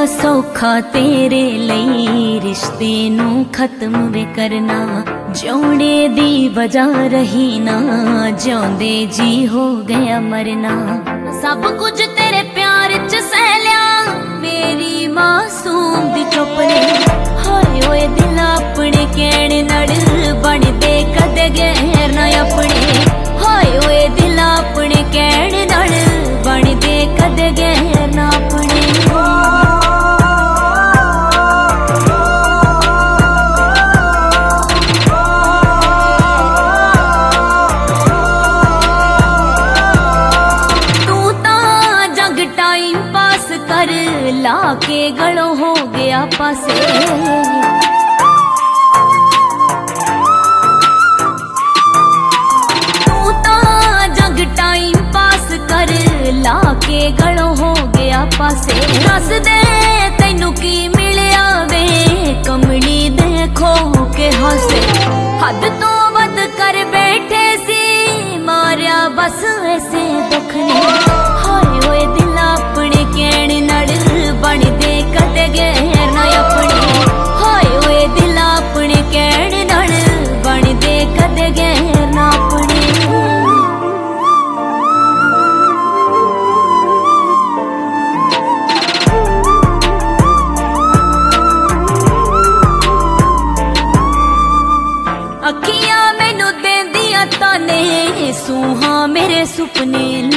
सौखा तेरे लई रिश्ते नू खत्म वे करना। जोड़े दी वजह रही ना, जोंदे जी हो गया मरना। सब कुछ तेरे प्यार च सह लिया, मेरी मासूम दी चुपने। हाय ओए दिल अपने कहने नड़ बन दे कदे गैर ना अपने। हाय ओए दिल अपने कहने नड़ बन दे कदे गैर ना अपने। लाके गलों हो गया पासे, तू ता जग टाइम पास कर लाके गलों हो गया पासे। दस दे तैनू की मिलिया वे कमली देखो के हसे। हद तो वध कर बैठे सी मारिया बस ऐसे दुख ने। हाय ओए दिल अपने कहने नड़ बन दे कदे गैर ना अपने। हाय ओए दिल अपने कहने नड़ बन दे कदे गैर ना अपने। अखियां मैनू देंदियां ताने, सूहां मेरे सुपने